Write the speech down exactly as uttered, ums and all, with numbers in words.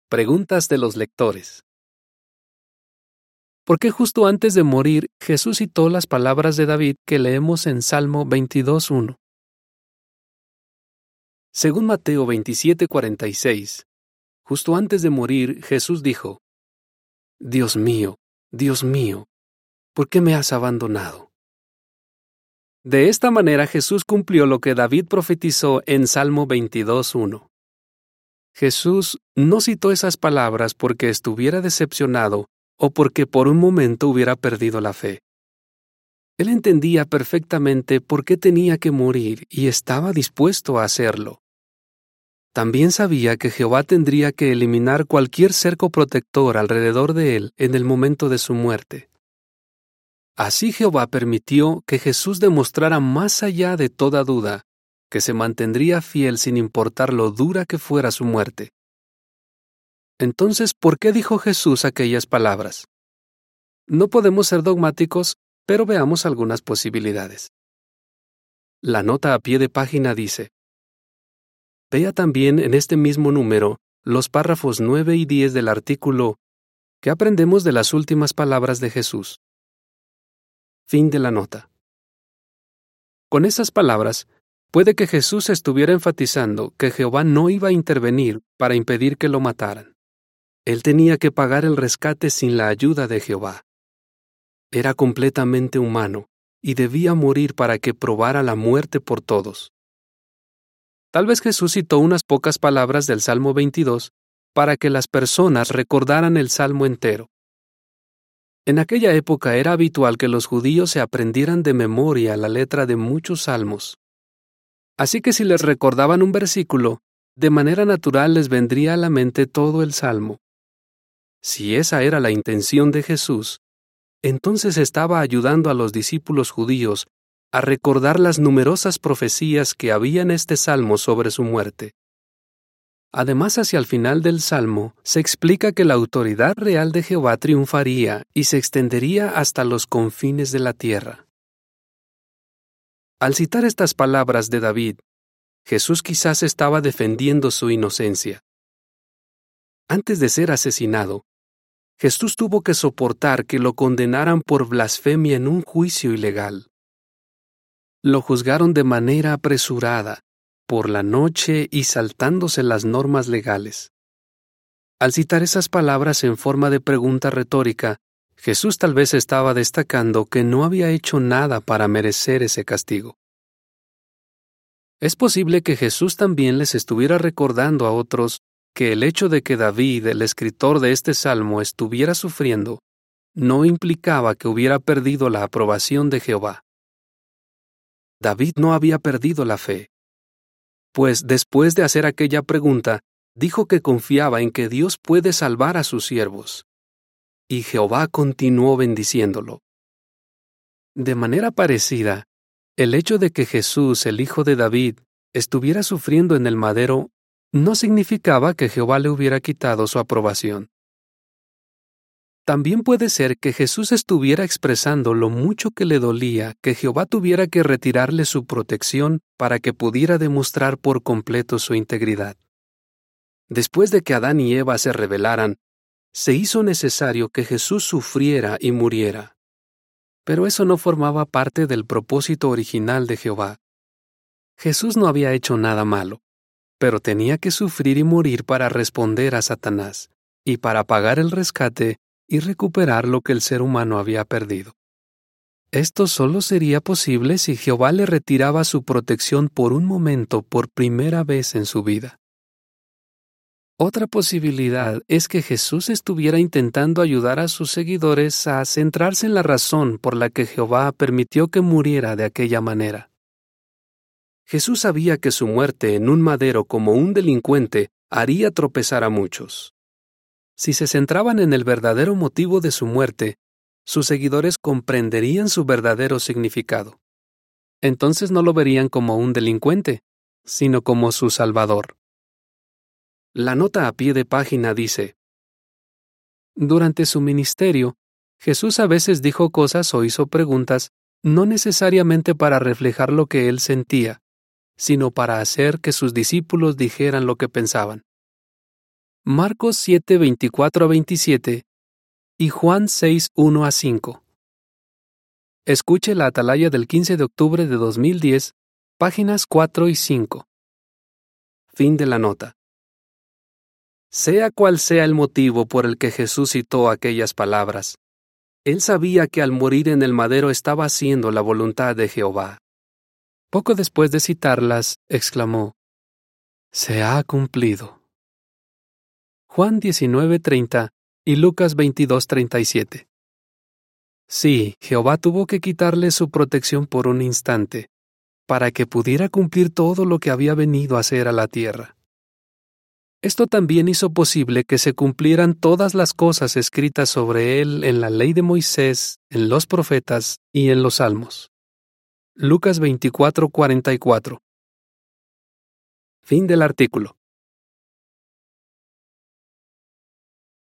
Preguntas de los lectores. ¿Por qué justo antes de morir Jesús citó las palabras de David que leemos en Salmo veintidós uno? Según Mateo veintisiete cuarenta y seis, justo antes de morir Jesús dijo: Dios mío, Dios mío, ¿por qué me has abandonado? De esta manera Jesús cumplió lo que David profetizó en Salmo veintidós uno. Jesús no citó esas palabras porque estuviera decepcionado o porque por un momento hubiera perdido la fe. Él entendía perfectamente por qué tenía que morir y estaba dispuesto a hacerlo. También sabía que Jehová tendría que eliminar cualquier cerco protector alrededor de él en el momento de su muerte. Así Jehová permitió que Jesús demostrara más allá de toda duda que se mantendría fiel sin importar lo dura que fuera su muerte. Entonces, ¿por qué dijo Jesús aquellas palabras? No podemos ser dogmáticos, pero veamos algunas posibilidades. La nota a pie de página dice: vea también en este mismo número los párrafos nueve y diez del artículo ¿Qué aprendemos de las últimas palabras de Jesús? Fin de la nota. Con esas palabras, puede que Jesús estuviera enfatizando que Jehová no iba a intervenir para impedir que lo mataran. Él tenía que pagar el rescate sin la ayuda de Jehová. Era completamente humano y debía morir para que probara la muerte por todos. Tal vez Jesús citó unas pocas palabras del Salmo veintidós para que las personas recordaran el Salmo entero. En aquella época era habitual que los judíos se aprendieran de memoria la letra de muchos salmos. Así que si les recordaban un versículo, de manera natural les vendría a la mente todo el salmo. Si esa era la intención de Jesús, entonces estaba ayudando a los discípulos judíos a recordar las numerosas profecías que había en este salmo sobre su muerte. Además, hacia el final del salmo, se explica que la autoridad real de Jehová triunfaría y se extendería hasta los confines de la tierra. Al citar estas palabras de David, Jesús quizás estaba defendiendo su inocencia. Antes de ser asesinado, Jesús tuvo que soportar que lo condenaran por blasfemia en un juicio ilegal. Lo juzgaron de manera apresurada, por la noche y saltándose las normas legales. Al citar esas palabras en forma de pregunta retórica, Jesús tal vez estaba destacando que no había hecho nada para merecer ese castigo. Es posible que Jesús también les estuviera recordando a otros que el hecho de que David, el escritor de este salmo, estuviera sufriendo, no implicaba que hubiera perdido la aprobación de Jehová. David no había perdido la fe, pues después de hacer aquella pregunta, dijo que confiaba en que Dios puede salvar a sus siervos. Y Jehová continuó bendiciéndolo. De manera parecida, el hecho de que Jesús, el hijo de David, estuviera sufriendo en el madero, no significaba que Jehová le hubiera quitado su aprobación. También puede ser que Jesús estuviera expresando lo mucho que le dolía que Jehová tuviera que retirarle su protección para que pudiera demostrar por completo su integridad. Después de que Adán y Eva se rebelaran, se hizo necesario que Jesús sufriera y muriera. Pero eso no formaba parte del propósito original de Jehová. Jesús no había hecho nada malo, pero tenía que sufrir y morir para responder a Satanás, y para pagar el rescate y recuperar lo que el ser humano había perdido. Esto solo sería posible si Jehová le retiraba su protección por un momento por primera vez en su vida. Otra posibilidad es que Jesús estuviera intentando ayudar a sus seguidores a centrarse en la razón por la que Jehová permitió que muriera de aquella manera. Jesús sabía que su muerte en un madero como un delincuente haría tropezar a muchos. Si se centraban en el verdadero motivo de su muerte, sus seguidores comprenderían su verdadero significado. Entonces no lo verían como un delincuente, sino como su Salvador. La nota a pie de página dice: durante su ministerio, Jesús a veces dijo cosas o hizo preguntas no necesariamente para reflejar lo que él sentía, sino para hacer que sus discípulos dijeran lo que pensaban. Marcos siete, veinticuatro a veintisiete y Juan seis, uno a cinco. Escuche la Atalaya del quince de octubre de dos mil diez, páginas cuatro y cinco. Fin de la nota. Sea cual sea el motivo por el que Jesús citó aquellas palabras, él sabía que al morir en el madero estaba haciendo la voluntad de Jehová. Poco después de citarlas, exclamó: «Se ha cumplido». Juan diecinueve, treinta y Lucas veintidós, treinta y siete. Sí, Jehová tuvo que quitarle su protección por un instante, para que pudiera cumplir todo lo que había venido a hacer a la tierra. Esto también hizo posible que se cumplieran todas las cosas escritas sobre él en la ley de Moisés, en los profetas y en los salmos. Lucas veinticuatro, cuarenta y cuatro. Fin del artículo.